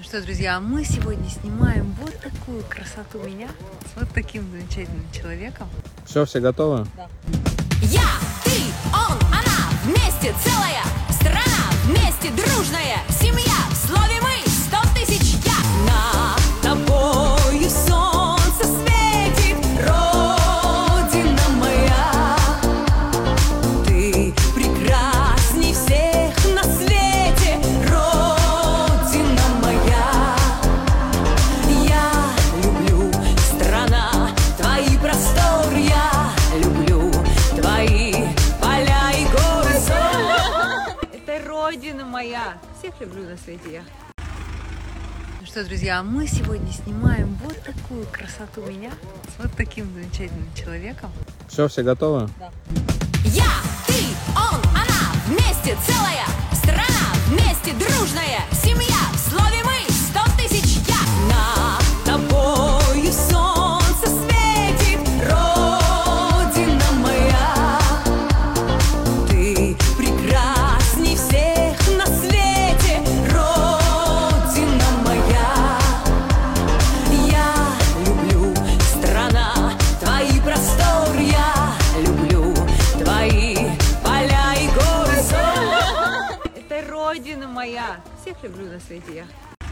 Что, друзья, мы сегодня снимаем вот такую красоту меня с вот таким замечательным человеком. Все готовы? Да. Я, ты, он, она, вместе целая страна, вместе дружная семья. В слове мы 100 000 я. Над тобою солнце светит, Родина моя. Ты прекрасней всех на свете, Родина моя. Я люблю, страна, твои просторы, я люблю твои поля и горы. Это Родина моя. Всех люблю на свете я. Ну что, друзья, мы сегодня снимаем вот такую красоту меня с вот таким замечательным человеком. Все готовы? Да. Я, ты, он, она, вместе целая страна, вместе дружная семья. В слове мы 100 000 я. Над тобою солнце светит, Родина моя. Ты прекрасней всех на свете, Родина моя. Я люблю, страна, твои просторы, я люблю твои поля и горы. Это Родина моя. Всех люблю на свете я.